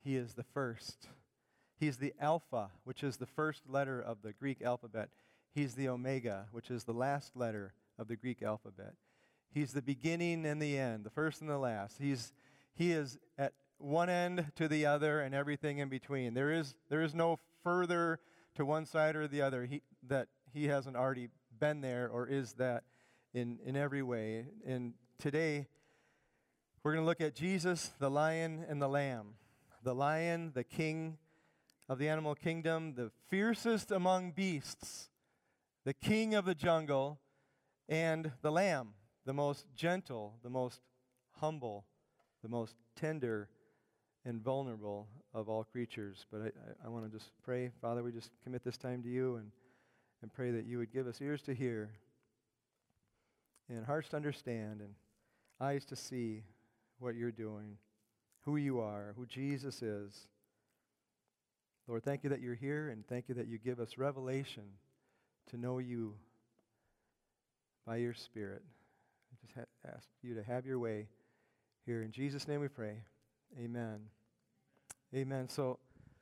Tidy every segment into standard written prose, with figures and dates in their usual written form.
He is the first. He's the Alpha, which is the first letter of the Greek alphabet. He's the Omega, which is the last letter of the Greek alphabet. He's the beginning and the end, the first and the last. He is at one end to the other and everything in between. There is no further to one side or the other that he hasn't already been there or is that in every way. And today, we're going to look at Jesus, the lion and the lamb. The lion, the king of the animal kingdom, the fiercest among beasts, the king of the jungle, and the lamb, the most gentle, the most humble, the most tender and vulnerable of all creatures. But I want to just pray. Father, we just commit this time to you and pray that you would give us ears to hear and hearts to understand and eyes to see what you're doing, who you are, who Jesus is. Lord, thank you that you're here, and thank you that you give us revelation to know you by your Spirit. I just ask you to have your way here. In Jesus' name we pray. Amen. Amen. So,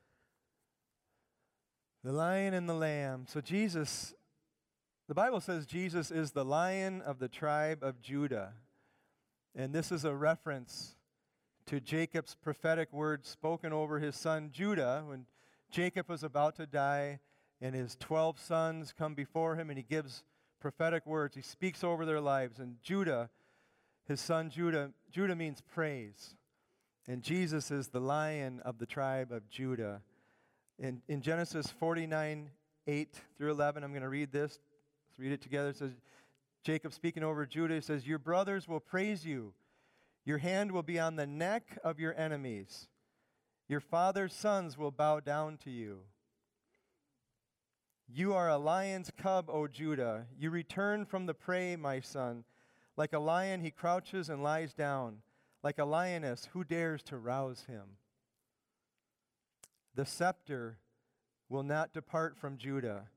the lion and the lamb. So Jesus, the Bible says Jesus is the Lion of the tribe of Judah. And this is a reference to Jacob's prophetic words spoken over his son Judah when Jacob was about to die and his 12 sons come before him and he gives prophetic words. He speaks over their lives. And Judah, his son Judah means praise. And Jesus is the Lion of the tribe of Judah. In Genesis 49, 8 through 11, I'm going to read this. Let's read it together. It says, Jacob speaking over Judah, he says, your brothers will praise you. Your hand will be on the neck of your enemies. Your father's sons will bow down to you. You are a lion's cub, O Judah. You return from the prey, my son. Like a lion, he crouches and lies down. Like a lioness, who dares to rouse him? The scepter will not depart from Judah.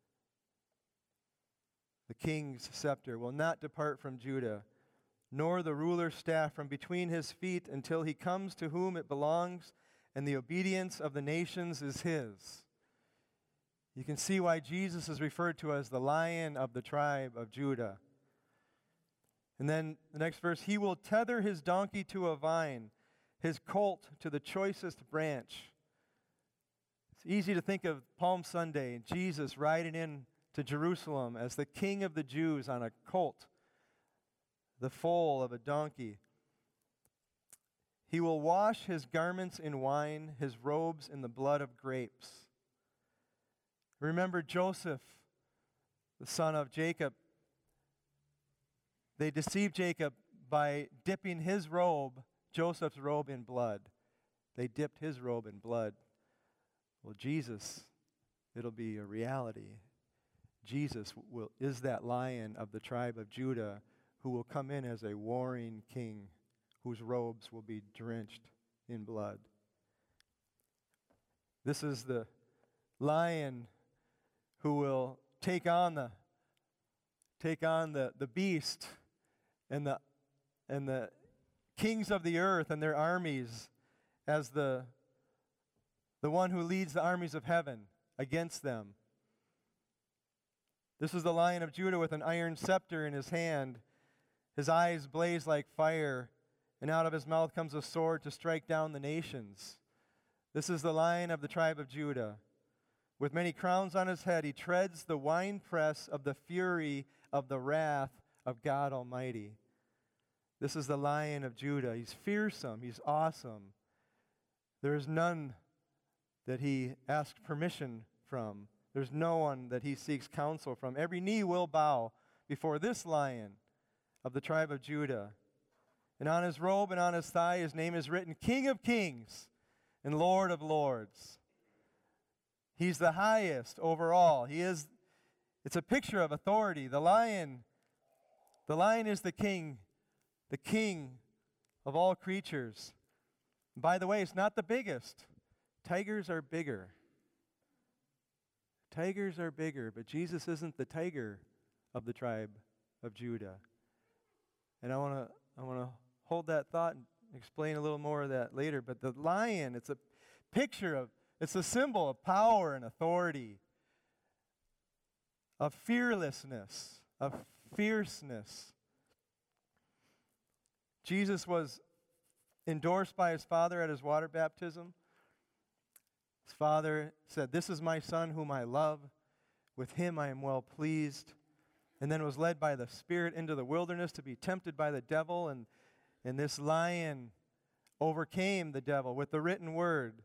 The king's scepter will not depart from Judah, nor the ruler's staff from between his feet until he comes to whom it belongs, and the obedience of the nations is his. You can see why Jesus is referred to as the Lion of the tribe of Judah. And then the next verse, he will tether his donkey to a vine, his colt to the choicest branch. It's easy to think of Palm Sunday and Jesus riding in to Jerusalem as the King of the Jews on a colt, the foal of a donkey. He will wash his garments in wine, his robes in the blood of grapes. Remember Joseph, the son of Jacob. They deceived Jacob by dipping his robe, Joseph's robe, in blood. They dipped his robe in blood. Well, Jesus, it'll be a reality. Jesus is that Lion of the tribe of Judah who will come in as a warring king whose robes will be drenched in blood. This is the Lion who will take on the beast and the kings of the earth and their armies as the one who leads the armies of heaven against them. This is the Lion of Judah with an iron scepter in his hand. His eyes blaze like fire, and out of his mouth comes a sword to strike down the nations. This is the Lion of the tribe of Judah. With many crowns on his head, he treads the winepress of the fury of the wrath of God Almighty. This is the Lion of Judah. He's fearsome. He's awesome. There is none that he asks permission from. There's no one that he seeks counsel from. Every knee will bow before this Lion of the tribe of Judah. And on his robe and on his thigh, his name is written, King of Kings and Lord of Lords. He's the highest over all. It's a picture of authority. The lion is the king of all creatures. And by the way, it's not the biggest. Tigers are bigger. Tigers are bigger, but Jesus isn't the tiger of the tribe of Judah. And I want to hold that thought and explain a little more of that later. But the lion, picture of, it's a symbol of power and authority, of fearlessness, of fierceness. Jesus was endorsed by his Father at his water baptism. His Father said, "This is my Son whom I love. With him I am well pleased." And then was led by the Spirit into the wilderness to be tempted by the devil. And this lion overcame the devil with the written word.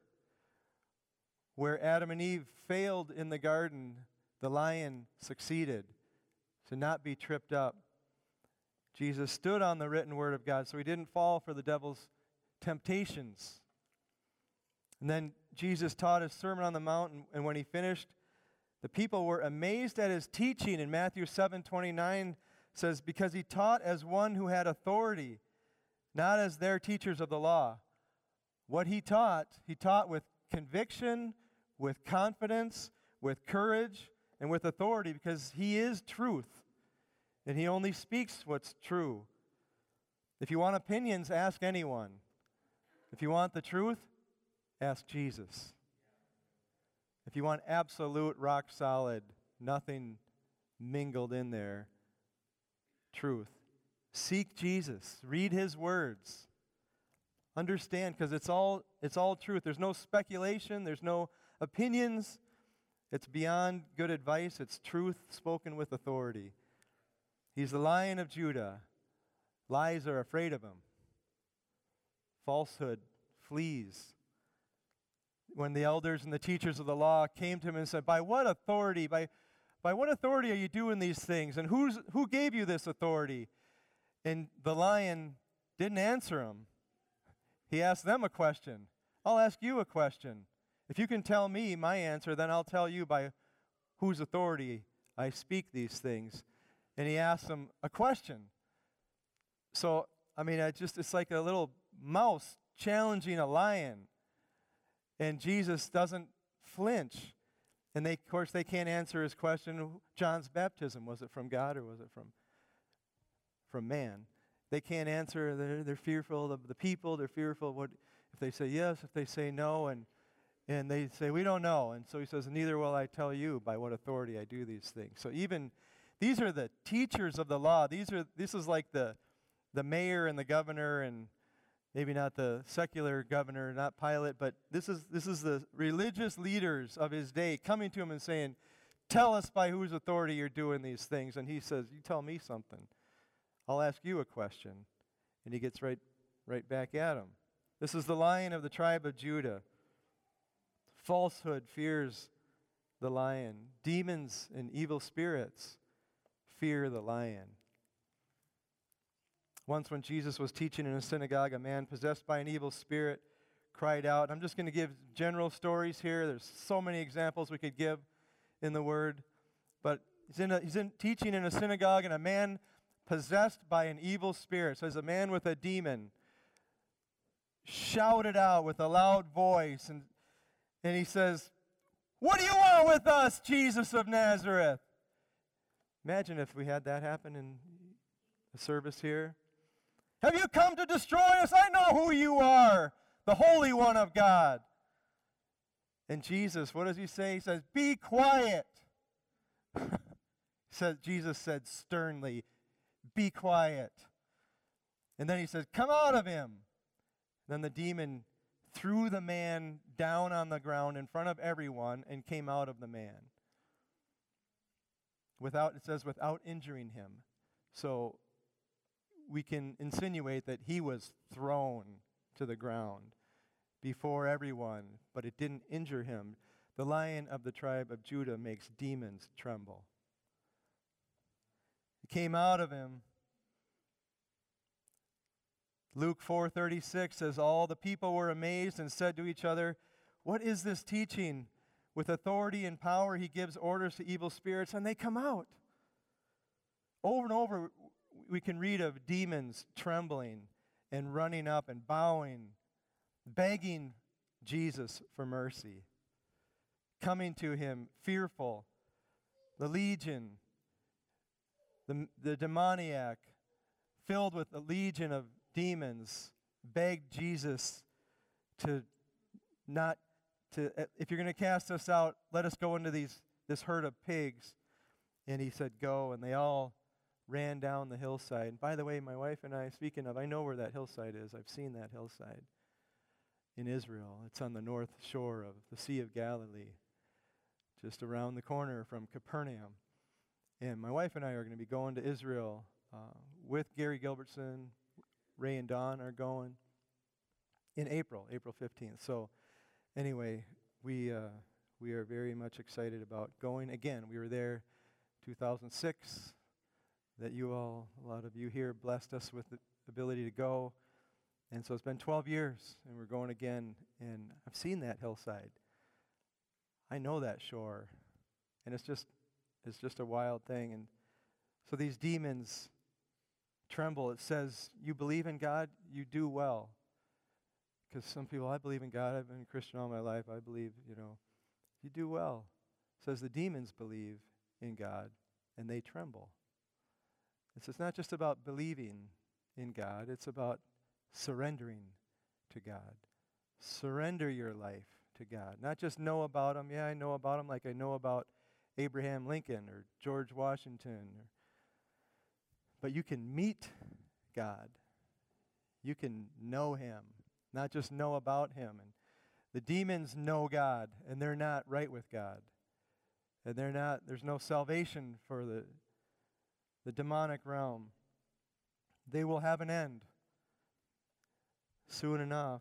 Where Adam and Eve failed in the garden, the lion succeeded to not be tripped up. Jesus stood on the written word of God, so he didn't fall for the devil's temptations. And then Jesus taught his Sermon on the Mount, and when he finished, the people were amazed at his teaching. In Matthew 7:29 says, because he taught as one who had authority, not as their teachers of the law. What he taught with conviction, with confidence, with courage, and with authority, because he is truth. And he only speaks what's true. If you want opinions, ask anyone. If you want the truth, ask Jesus. If you want absolute, rock solid, nothing mingled in there, truth, seek Jesus. Read his words. Understand, because it's all truth. There's no speculation. There's no opinions. It's beyond good advice. It's truth spoken with authority. He's the Lion of Judah. Lies are afraid of him. Falsehood flees. When the elders and the teachers of the law came to him and said, by what authority are you doing these things? And who gave you this authority? And the lion didn't answer him. He asked them a question. I'll ask you a question. If you can tell me my answer, then I'll tell you by whose authority I speak these things. And he asked them a question. So, it's like a little mouse challenging a lion. And Jesus doesn't flinch. And of course, they can't answer his question. John's baptism, was it from God or was it from man? They can't answer. They're fearful of the people. They're fearful of what if they say yes, if they say no, and they say, we don't know. And so he says, neither will I tell you by what authority I do these things. So even these are the teachers of the law. This is like the mayor and the governor, and maybe not the secular governor, not Pilate, but this is the religious leaders of his day coming to him and saying, tell us by whose authority you're doing these things. And he says, you tell me something. I'll ask you a question. And he gets right back at him. This is the Lion of the tribe of Judah. Falsehood fears the lion. Demons and evil spirits fear the lion. Once when Jesus was teaching in a synagogue, a man possessed by an evil spirit cried out. I'm just going to give general stories here. There's so many examples we could give in the Word. But he's teaching in a synagogue, and a man possessed by an evil spirit, says a man with a demon, shouted out with a loud voice, and he says, what do you want with us, Jesus of Nazareth? Imagine if we had that happen in a service here. Have you come to destroy us? I know who you are, the Holy One of God. And Jesus, what does he say? He says, be quiet. Jesus said sternly, be quiet. And then he says, come out of him. Then the demon threw the man down on the ground in front of everyone and came out of the man. Without injuring him. So we can insinuate that he was thrown to the ground before everyone, but it didn't injure him. The Lion of the tribe of Judah makes demons tremble. It came out of him. Luke 4:36 says, all the people were amazed and said to each other, what is this teaching? With authority and power he gives orders to evil spirits, and they come out. Over and over, we can read of demons trembling and running up and bowing, begging Jesus for mercy, coming to him fearful. The legion, the demoniac, filled with a legion of demons, begged Jesus to not if you're going to cast us out, let us go into this herd of pigs. And he said, go. And they all ran down the hillside. And by the way, my wife and I, speaking of, I know where that hillside is. I've seen that hillside in Israel. It's on the north shore of the Sea of Galilee, just around the corner from Capernaum. And my wife and I are going to be going to Israel with Gary Gilbertson. Ray and Don are going in April 15th. So anyway, we are very much excited about going. Again, we were there 2006, that a lot of you here blessed us with the ability to go. And so it's been 12 years, and we're going again, and I've seen that hillside. I know that shore, and it's just a wild thing. And so these demons tremble. It says, you believe in God, you do well. Because some people, I believe in God, I've been a Christian all my life, I believe, you do well. It says the demons believe in God, and they tremble. It's not just about believing in God, it's about surrendering to God. Surrender your life to God. Not just know about Him. Yeah, I know about Him like I know about Abraham Lincoln or George Washington. But you can meet God. You can know Him, not just know about Him. And the demons know God, and they're not right with God. And there's no salvation for the demonic realm. They will have an end soon enough.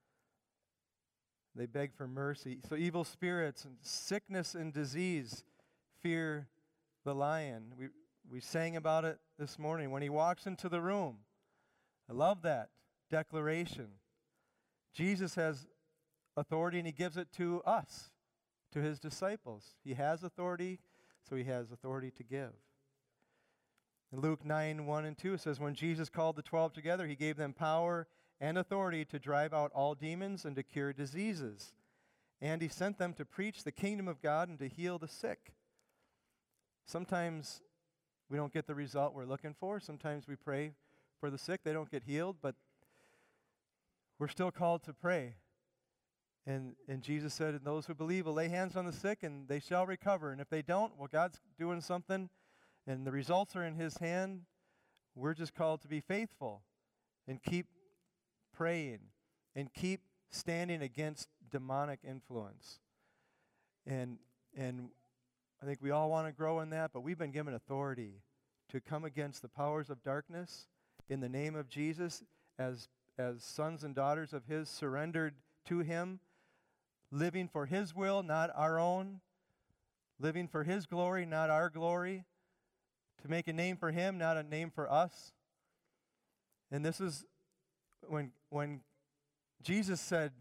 They beg for mercy. So evil spirits and sickness and disease fear the lion. We sang about it this morning. When he walks into the room, I love that declaration. Jesus has authority, and he gives it to us, to his disciples. He has authority, so he has authority to give. In Luke 9:1-2, it says, when Jesus called the 12 together, he gave them power and authority to drive out all demons and to cure diseases. And he sent them to preach the kingdom of God and to heal the sick. Sometimes we don't get the result we're looking for. Sometimes we pray for the sick. They don't get healed, but we're still called to pray. And Jesus said, and those who believe will lay hands on the sick and they shall recover. And if they don't, well, God's doing something and the results are in his hand. We're just called to be faithful and keep praying and keep standing against demonic influence. And I think we all want to grow in that, but we've been given authority to come against the powers of darkness in the name of Jesus as sons and daughters of his, surrendered to him, living for his will, not our own, living for his glory, not our glory, to make a name for him, not a name for us. And this is when Jesus said,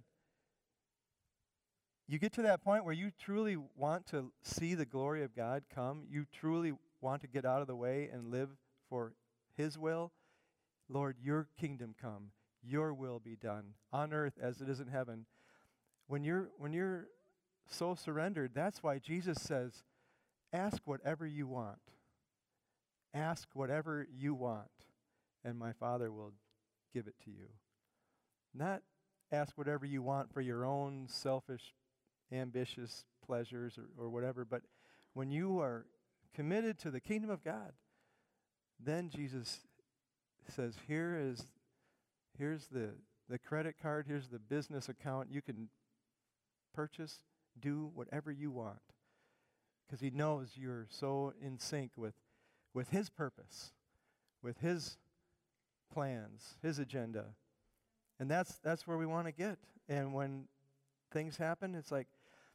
you get to that point where you truly want to see the glory of God come, you truly want to get out of the way and live for his will, Lord, your kingdom come, your will be done on earth as it is in heaven. When you're so surrendered, that's why Jesus says, ask whatever you want. Ask whatever you want, and my Father will give it to you. Not ask whatever you want for your own selfish, ambitious pleasures or whatever, but when you are committed to the kingdom of God, then Jesus says, here's the credit card, here's the business account. You can purchase, do whatever you want, because he knows you're so in sync with his purpose, with his plans, his agenda. And that's where we want to get. And when things happen, it's like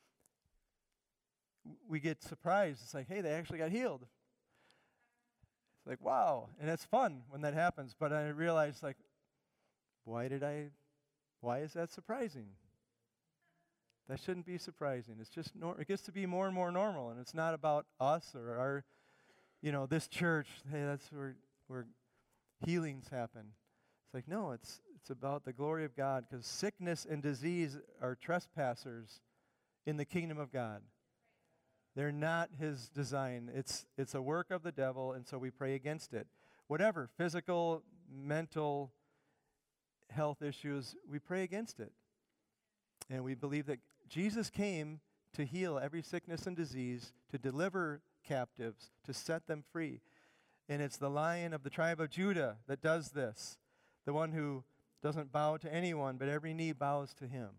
we get surprised. It's like, hey, they actually got healed. It's like, wow. And it's fun when that happens. But I realize, like, why is that surprising? That shouldn't be surprising. It's just, it gets to be more and more normal. And it's not about us or our, this church. Hey, that's where healings happen. It's like, no, it's about the glory of God, because sickness and disease are trespassers in the kingdom of God. They're not his design. It's a work of the devil, and so we pray against it. Whatever, physical, mental, health issues, we pray against it. And we believe that Jesus came to heal every sickness and disease, to deliver captives, to set them free. And it's the Lion of the tribe of Judah that does this, the one who doesn't bow to anyone, but every knee bows to him.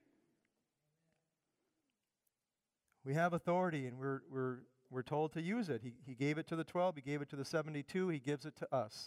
We have authority, and we're told to use it. He gave it to the 12. He gave it to the 72. He gives it to us.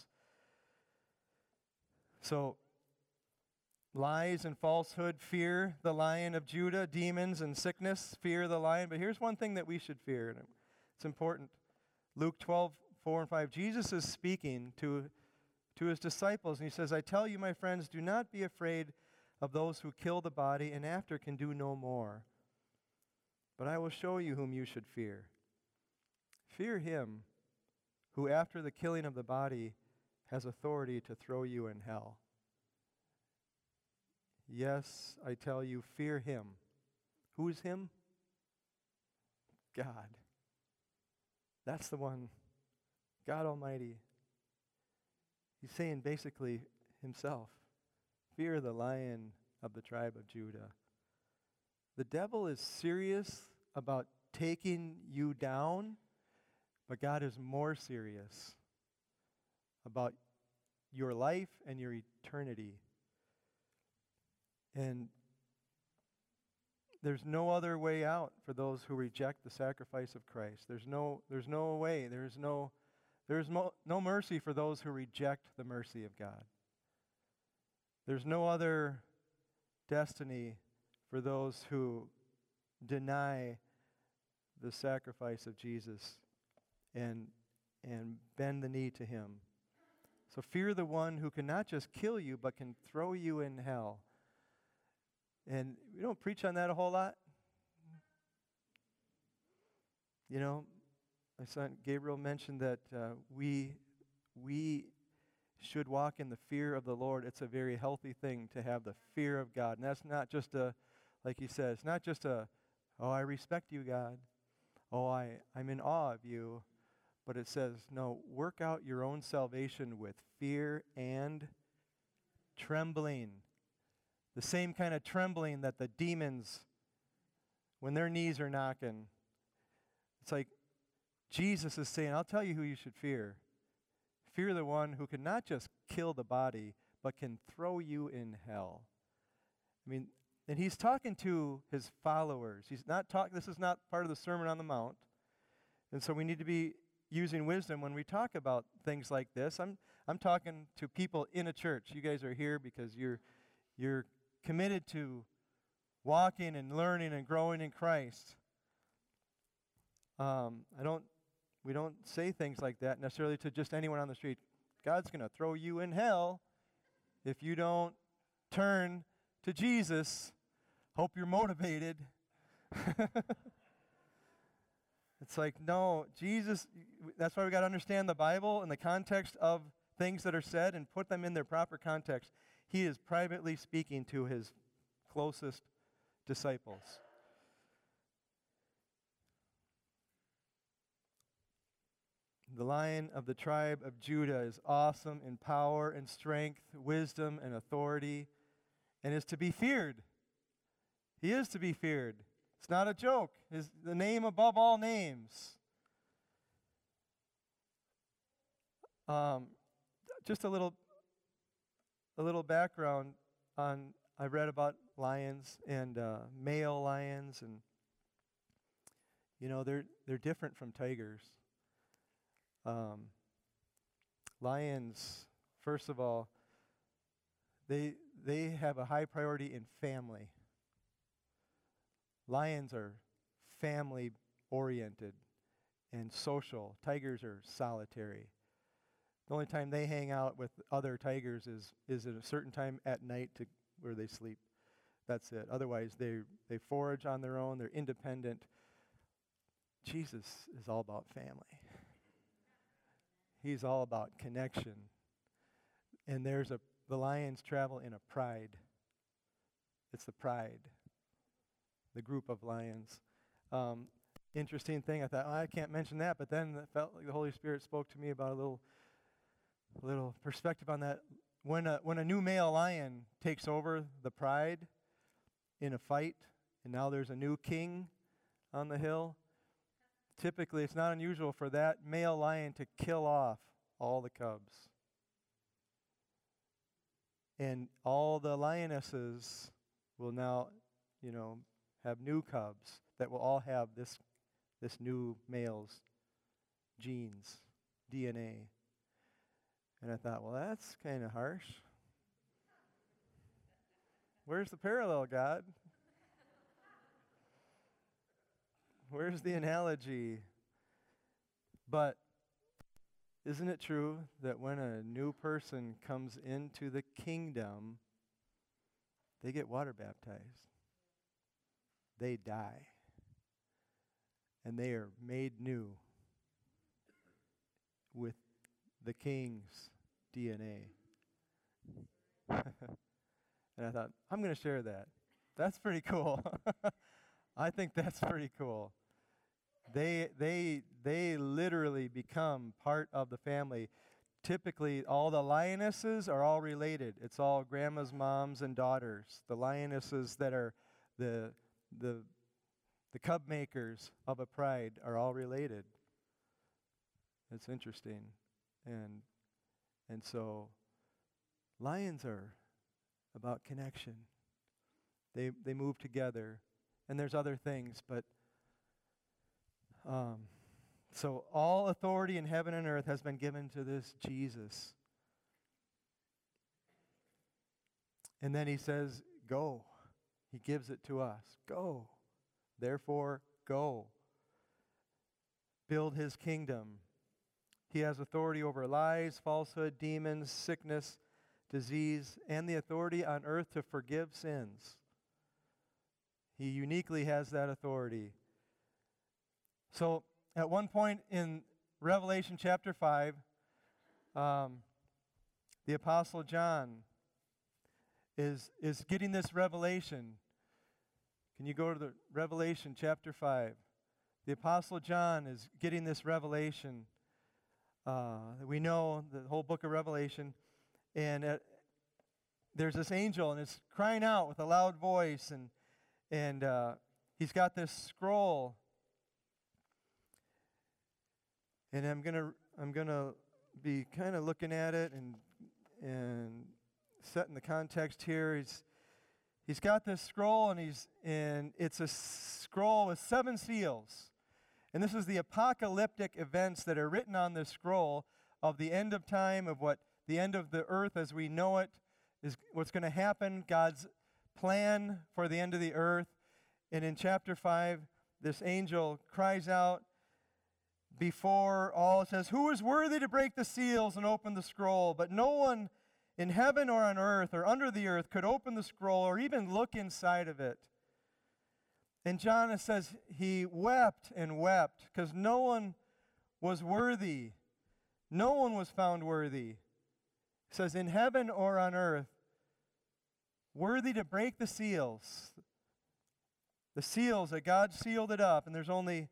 So, lies and falsehood, fear the Lion of Judah, demons and sickness, fear the Lion. But here's one thing that we should fear, and it's important. Luke 12:4-5. Jesus is speaking to his disciples, and he says, I tell you, my friends, do not be afraid of those who kill the body and after can do no more. But I will show you whom you should fear. Fear him who after the killing of the body has authority to throw you in hell. Yes, I tell you, fear him. Who is him? God. That's the one, God Almighty. He's saying basically himself, fear the Lion of the tribe of Judah. The devil is serious about taking you down, but God is more serious about your life and your eternity. And there's no other way out for those who reject the sacrifice of Christ. There's no way. There's no mercy for those who reject the mercy of God. There's no other destiny for those who deny the sacrifice of Jesus and bend the knee to him. So fear the one who can not just kill you, but can throw you in hell. And we don't preach on that a whole lot. You know, my son Gabriel mentioned that we should walk in the fear of the Lord. It's a very healthy thing to have the fear of God. And that's not just like he says, not just oh, I respect you, God. Oh, I'm in awe of you. But it says, no, work out your own salvation with fear and trembling. The same kind of trembling that the demons, when their knees are knocking, it's like Jesus is saying, I'll tell you who you should fear. Fear the one who can not just kill the body, but can throw you in hell. I mean, and he's talking to his followers. This is not part of the Sermon on the Mount. And so we need to be using wisdom when we talk about things like this. I'm talking to people in a church. You guys are here because you're committed to walking and learning and growing in Christ. We don't say things like that necessarily to just anyone on the street. God's going to throw you in hell if you don't turn to Jesus. Hope you're motivated. It's like, no, Jesus, that's why we got to understand the Bible in the context of things that are said and put them in their proper context. He is privately speaking to his closest disciples. The Lion of the tribe of Judah is awesome in power and strength, wisdom and authority, and is to be feared. He is to be feared. It's not a joke. He's the name above all names. Just a little background on, I read about lions and male lions, and you know they're different from tigers. Lions, first of all, they have a high priority in family. Lions are family-oriented and social. Tigers are solitary. The only time they hang out with other tigers is at a certain time at night where they sleep. That's it. Otherwise, they forage on their own. They're independent. Jesus is all about family. He's all about connection. And the lions travel in a pride. It's the pride. The group of lions. Interesting thing, I thought, I can't mention that, but then it felt like the Holy Spirit spoke to me about a little perspective on that. When a new male lion takes over the pride, in a fight, and now there's a new king on the hill, typically it's not unusual for that male lion to kill off all the cubs. And all the lionesses will now, have new cubs that will all have this new male's genes, DNA. And I thought, well, that's kind of harsh. Where's the parallel, God? Where's the analogy? But isn't it true that when a new person comes into the kingdom, they get water baptized? They die. And they are made new with the king's DNA. And I thought, I'm going to share that. That's pretty cool. I think that's pretty cool. They literally become part of the family. Typically, all the lionesses are all related. It's all grandma's moms and daughters. The lionesses that are the cub makers of a pride are all related. It's interesting. And so lions are about connection. They move together. And there's other things, but so all authority in heaven and earth has been given to this Jesus. And then he says, go. He gives it to us. Go. Therefore, go. Build his kingdom. He has authority over lies, falsehood, demons, sickness, disease, and the authority on earth to forgive sins. He uniquely has that authority. So, at one point in Revelation chapter 5, the Apostle John is getting this revelation. Can you go to the Revelation chapter 5? The Apostle John is getting this revelation. We know the whole book of Revelation. And there's this angel, and it's crying out with a loud voice, and he's got this scroll. And I'm gonna be kind of looking at it and setting the context here. He's got this scroll, and it's a scroll with 7 seals. And this is the apocalyptic events that are written on this scroll of the end of time, of what the end of the earth as we know it is what's going to happen, God's plan for the end of the earth. And in chapter 5, this angel cries out before all, it says, "Who is worthy to break the seals and open the scroll?" But no one in heaven or on earth or under the earth could open the scroll or even look inside of it. And John, it says, he wept and wept because no one was worthy. No one was found worthy. It says, in heaven or on earth, worthy to break the seals. The seals that God sealed it up, and it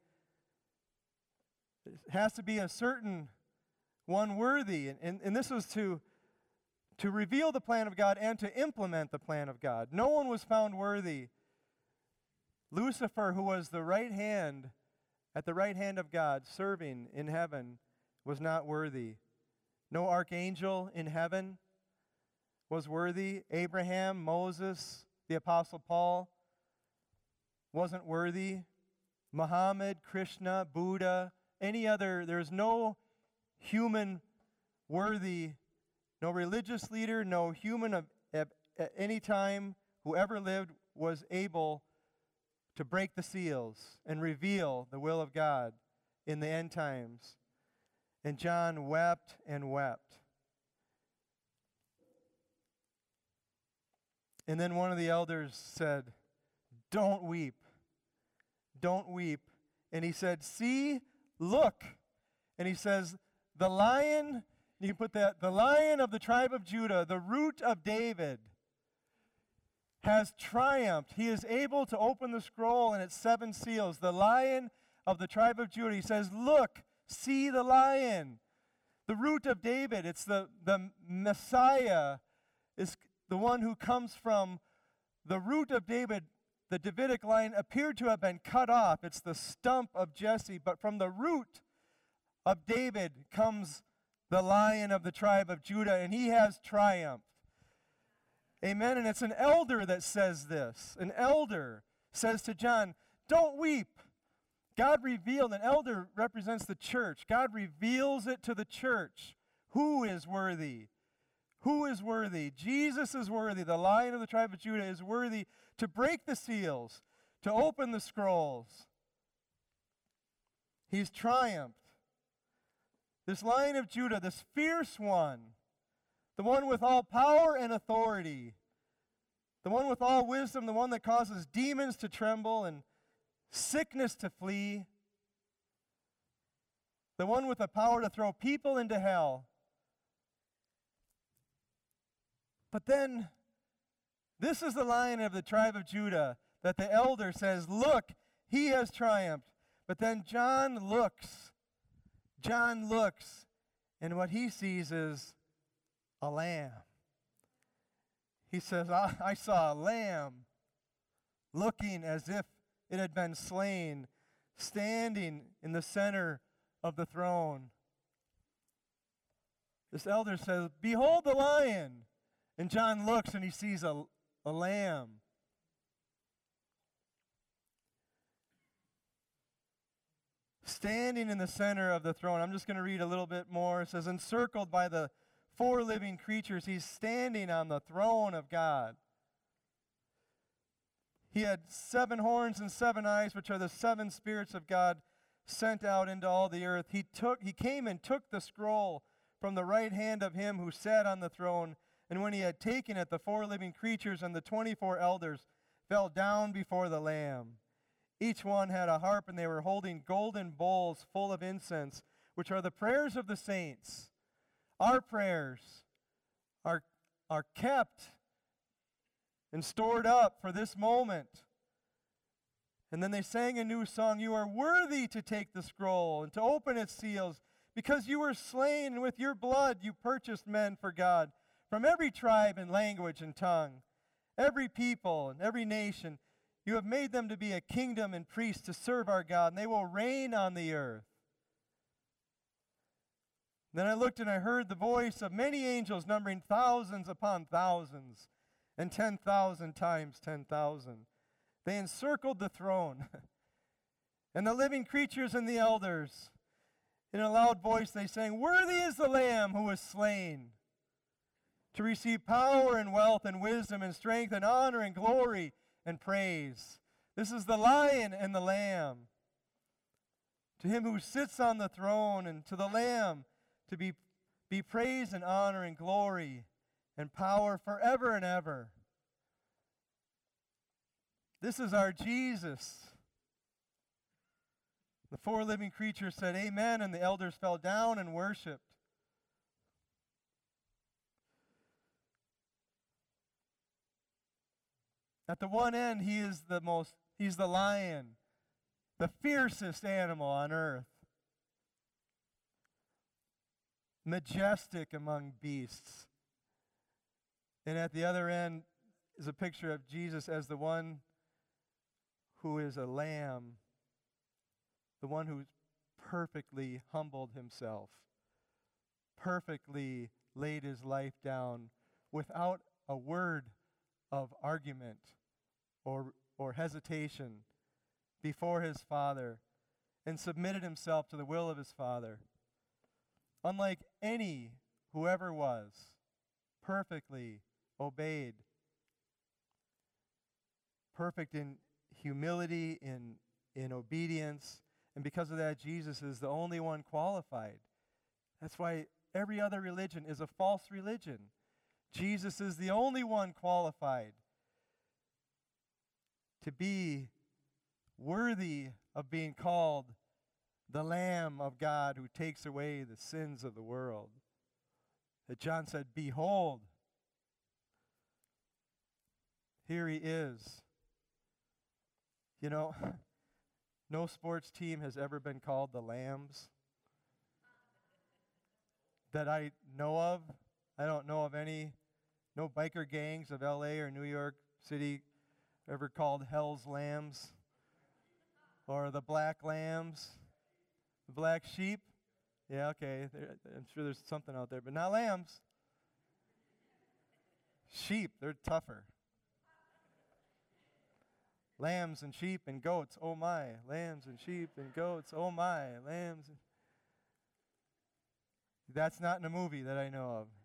has to be a certain one worthy. And this was to reveal the plan of God and to implement the plan of God. No one was found worthy. Lucifer, who was at the right hand of God, serving in heaven, was not worthy. No archangel in heaven was worthy. Abraham, Moses, the Apostle Paul wasn't worthy. Muhammad, Krishna, Buddha, there's no human worthy, no religious leader, no human at any time who ever lived was able to break the seals and reveal the will of God in the end times. And John wept and wept. And then one of the elders said, "Don't weep. Don't weep." And he said, "See, look." And he says, the lion, you can put that, the lion of the tribe of Judah, the root of David, has triumphed. He is able to open the scroll and its 7 seals. The lion of the tribe of Judah. He says, look, see the lion. The root of David, it's the Messiah, is the one who comes from the root of David, the Davidic line appeared to have been cut off. It's the stump of Jesse, but from the root of David comes the Lion of the tribe of Judah, and he has triumphed. Amen. And it's an elder that says this. An elder says to John, don't weep. God revealed, an elder represents the church. God reveals it to the church. Who is worthy? Who is worthy? Jesus is worthy. The Lion of the tribe of Judah is worthy to break the seals, to open the scrolls. He's triumphed. This Lion of Judah, this fierce one, the one with all power and authority, the one with all wisdom, the one that causes demons to tremble and sickness to flee, the one with the power to throw people into hell. But then, this is the Lion of the tribe of Judah that the elder says, look, he has triumphed. But then John looks, and what he sees is a lamb. He says, I saw a lamb looking as if it had been slain, standing in the center of the throne. This elder says, behold the lion. And John looks and he sees a lamb. Standing in the center of the throne. I'm just going to read a little bit more. It says, encircled by the 4 living creatures, he's standing on the throne of God. He had 7 horns and 7 eyes, which are the 7 spirits of God sent out into all the earth. He came and took the scroll from the right hand of him who sat on the throne. And when he had taken it, the 4 living creatures and the 24 elders fell down before the Lamb. Each one had a harp, and they were holding golden bowls full of incense, which are the prayers of the saints. Our prayers are kept and stored up for this moment. And then they sang a new song. You are worthy to take the scroll and to open its seals, because you were slain, and with your blood you purchased men for God from every tribe and language and tongue, every people and every nation. You have made them to be a kingdom and priests to serve our God, and they will reign on the earth. Then I looked and I heard the voice of many angels numbering thousands upon thousands and 10,000 times 10,000. They encircled the throne and the living creatures and the elders. In a loud voice they sang, worthy is the Lamb who was slain to receive power and wealth and wisdom and strength and honor and glory and praise. This is the Lion and the Lamb. To him who sits on the throne and to the Lamb to be praise and honor and glory and power forever and ever. This is our Jesus. The 4 living creatures said, amen, and the elders fell down and worshiped. At the one end, he's the lion, the fiercest animal on earth. Majestic among beasts. And at the other end is a picture of Jesus as the one who is a lamb, the one who perfectly humbled himself, perfectly laid his life down without a word of argument or hesitation before his Father, and submitted himself to the will of his Father. Unlike any who ever was, perfectly obeyed, perfect in humility, in obedience, and because of that, Jesus is the only one qualified. That's why every other religion is a false religion. Jesus is the only one qualified to be worthy of being called the Lamb of God who takes away the sins of the world. That John said, behold, here he is. You know, no sports team has ever been called the Lambs that I know of. I don't know of any, no biker gangs of LA or New York City Ever called hell's lambs? Or the black lambs? The black sheep? Yeah, okay. I'm sure there's something out there, but not lambs. Sheep, they're tougher. Lambs and sheep and goats, oh my. Lambs and sheep and goats, oh my. Lambs. That's not in a movie that I know of.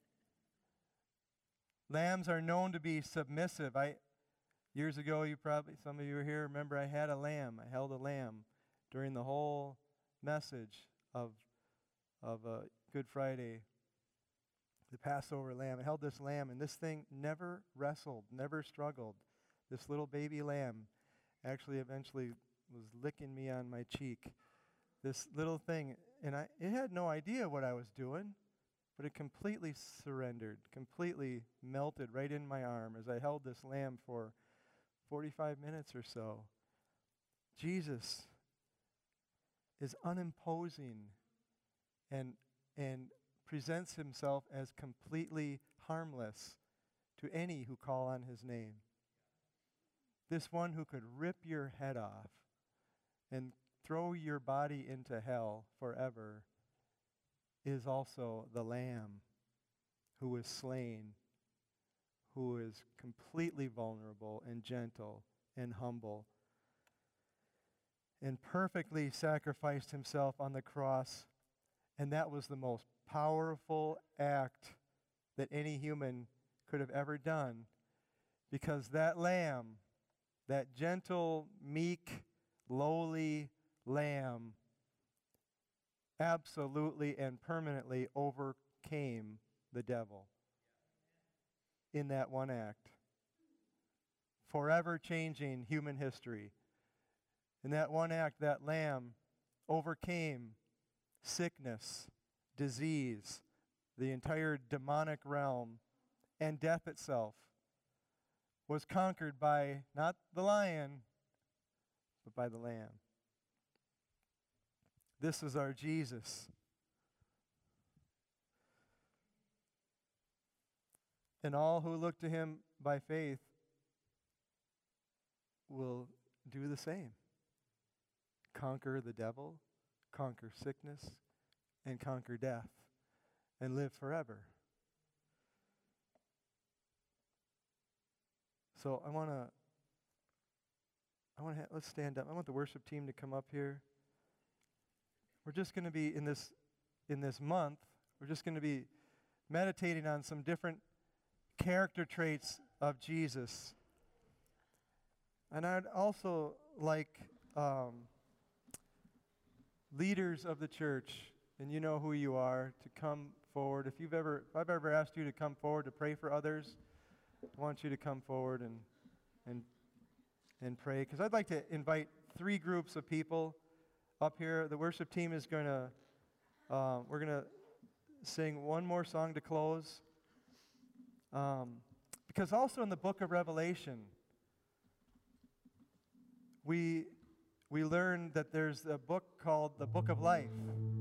Lambs are known to be submissive. Years ago, some of you were here, remember I had a lamb. I held a lamb during the whole message of Good Friday, the Passover lamb. I held this lamb, and this thing never wrestled, never struggled. This little baby lamb actually eventually was licking me on my cheek. This little thing, and it had no idea what I was doing, but it completely surrendered, completely melted right in my arm as I held this lamb for 45 minutes or so. Jesus is unimposing and presents himself as completely harmless to any who call on his name. This one who could rip your head off and throw your body into hell forever is also the Lamb who was slain, who is completely vulnerable and gentle and humble, and perfectly sacrificed himself on the cross. And that was the most powerful act that any human could have ever done, because that lamb, that gentle, meek, lowly lamb, absolutely and permanently overcame the devil in that one act, forever changing human history. In that one act, that lamb overcame sickness, disease, the entire demonic realm, and death itself was conquered by not the lion, but by the lamb. This is our Jesus. And all who look to him by faith will do the same. Conquer the devil, conquer sickness, and conquer death, and live forever. So let's stand up. I want the worship team to come up here. We're just going to be in this month, we're just going to be meditating on some different character traits of Jesus. And I'd also like leaders of the church, and you know who you are, to come forward. If I've ever asked you to come forward to pray for others, I want you to come forward and pray. Because I'd like to invite 3 groups of people up here. The worship team is going to, we're going to sing one more song to close. Because also in the book of Revelation, we learn that there's a book called the Book of Life.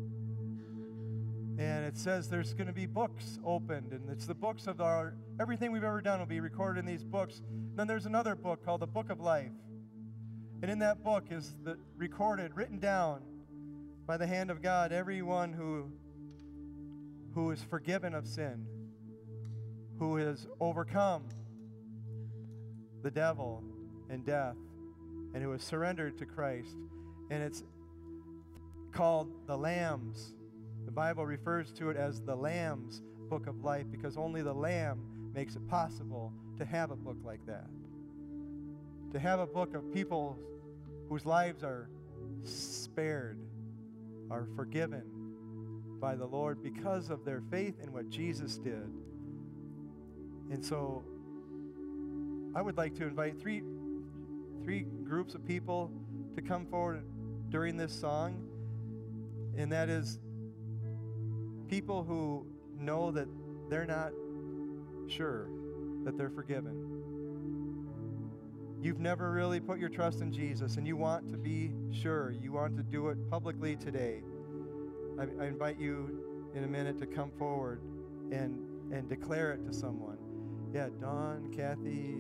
And it says there's going to be books opened, and it's the books of everything we've ever done will be recorded in these books. And then there's another book called the Book of Life. And in that book is written down by the hand of God, everyone who is forgiven of sin, who has overcome the devil and death, and who has surrendered to Christ. And it's called the Lamb's. The Bible refers to it as the Lamb's Book of Life, because only the Lamb makes it possible to have a book like that. To have a book of people whose lives are spared, are forgiven by the Lord because of their faith in what Jesus did. And so I would like to invite three groups of people to come forward during this song, and that is people who know that they're not sure that they're forgiven. You've never really put your trust in Jesus, and you want to be sure. You want to do it publicly today. I invite you in a minute to come forward and declare it to someone. Yeah, Dawn, Kathy, maybe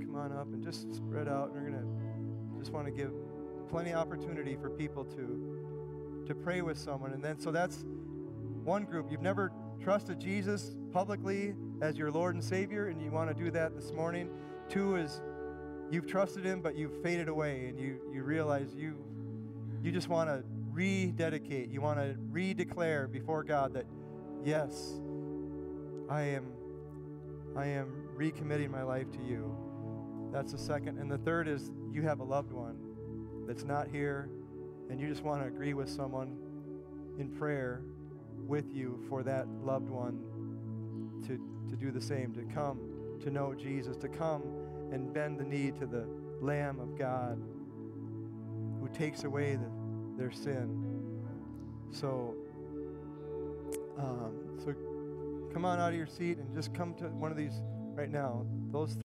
come on up and just spread out. And we're going to just want to give plenty of opportunity for people to pray with someone. And then, so that's one group. You've never trusted Jesus publicly as your Lord and Savior, and you want to do that this morning. Two is you've trusted Him, but you've faded away, and you realize you just want to rededicate. You want to redeclare before God that, yes, I am recommitting my life to you. That's the second. And the third is you have a loved one that's not here, and you just want to agree with someone in prayer with you for that loved one to do the same, to come to know Jesus, to come and bend the knee to the Lamb of God who takes away their sin. So come on out of your seat and just come to one of these right now. Those